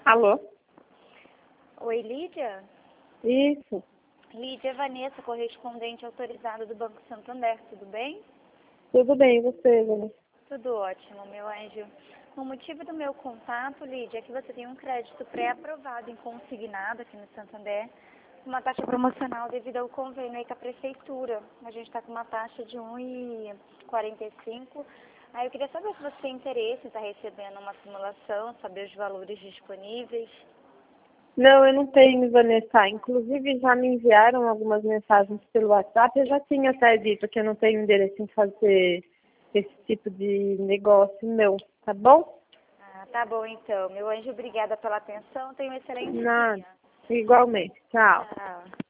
Alô? Oi, Lídia? Isso. Lídia Vanessa, correspondente autorizada do Banco Santander, tudo bem? Tudo bem, e você, Vanessa? Tudo ótimo, meu anjo. O motivo do meu contato, Lídia, é que você tem um crédito pré-aprovado em consignado aqui no Santander, com uma taxa promocional devido ao convênio aí com a prefeitura. A gente está com uma taxa de 1,45. Aí eu queria saber se você tem interesse em estar recebendo uma simulação, saber os valores disponíveis. Não, eu não tenho, Vanessa. Inclusive, já me enviaram algumas mensagens pelo WhatsApp. Eu já tinha até dito que eu não tenho interesse em fazer esse tipo de negócio, não. Tá bom? Ah, tá bom então. Meu anjo, obrigada pela atenção. Tenha um excelente Nada. dia. Igualmente. Tchau. Tchau.